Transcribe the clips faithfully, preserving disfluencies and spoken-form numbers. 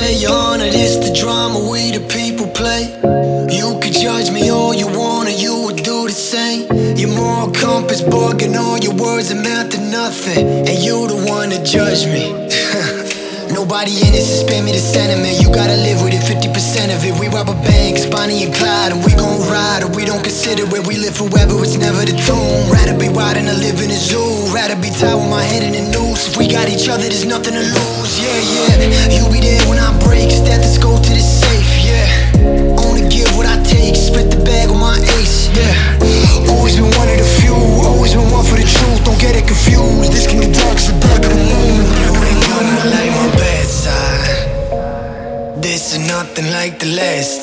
say your honor, this the drama we the people play. You could judge me all you want, or you would do the same. Your moral compass bugging, all your words amount to nothing, and you the one to judge me. Nobody in this to spare me the sentiment. You gotta live with it, fifty percent of it. We rob a bank, it's Bonnie and Clyde, and we gon' ride, or we don't consider where we live forever, it's never the tomb. Rather be wild than to live in a zoo, rather be tied with my head in a noose. If we got each other, there's nothing to lose. Yeah, yeah, you be there when I break, stethoscope to the safe. Yeah, only give what I take, split the bag with my ace. Yeah, always been one of the few, always been one for the truth. Don't get it confused, this can get dark as the back of the moon. You ain't gonna like my bedside. This is nothing like the last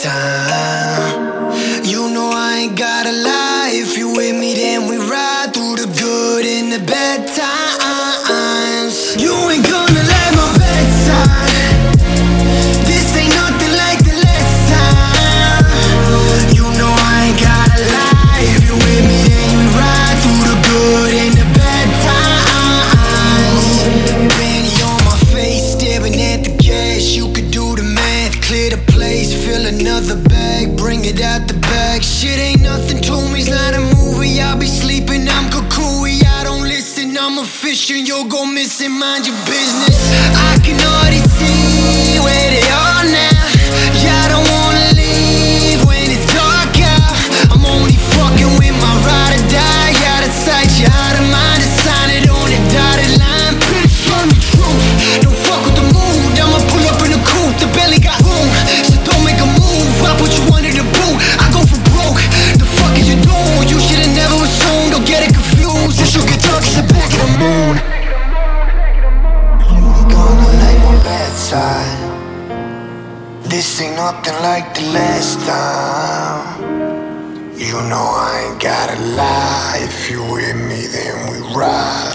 time. You know I ain't gotta lie. If you with me, then we ride through the good and the bad times. You ain't gonna like my bedside. This ain't nothing like the last time. You know I ain't gotta lie. If you with me, then we ride through the good and the bad times. Panty on my face, staring at the cash. You could do the math, clear the place, fill another bag, bring it out the bag. Shit ain't nothing to me, it's not a movie. I'll be sleeping, I'm cuckoo-y. I don't listen, I'm a fisher. You'll go missing, mind your business. I can already see where they are now. Yeah, I don't wanna leave when it's dark out. I'm only fucking with my ride or die. Out of sight, you out of mind, to sign it on the dotted line. Bitch, tell me truth, don't fuck with the mood. I'ma pull up in the coupe, the belly got room, so don't make a move. I put you under the boot, I go for broke. The fuck is you doing? You should've never assumed, don't get it confused. This will get dark as the back of the moon. You ain't gonna like my bedside. This ain't nothing like the last time. You know I ain't gotta lie. If you with me, then we ride.